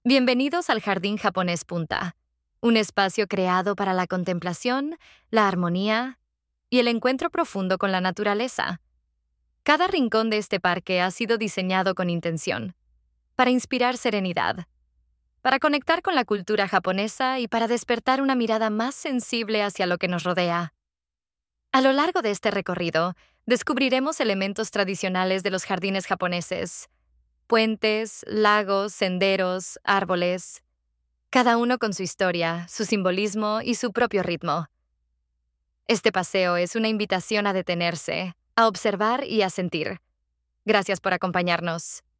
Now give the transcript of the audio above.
Bienvenidos al Jardín Japonés Punta, un espacio creado para la contemplación, la armonía y el encuentro profundo con la naturaleza. Cada rincón de este parque ha sido diseñado con intención, para inspirar serenidad, para conectar con la cultura japonesa y para despertar una mirada más sensible hacia lo que nos rodea. A lo largo de este recorrido, descubriremos elementos tradicionales de los jardines japoneses: puentes, lagos, senderos, árboles, cada uno con su historia, su simbolismo y su propio ritmo. Este paseo es una invitación a detenerse, a observar y a sentir. Gracias por acompañarnos.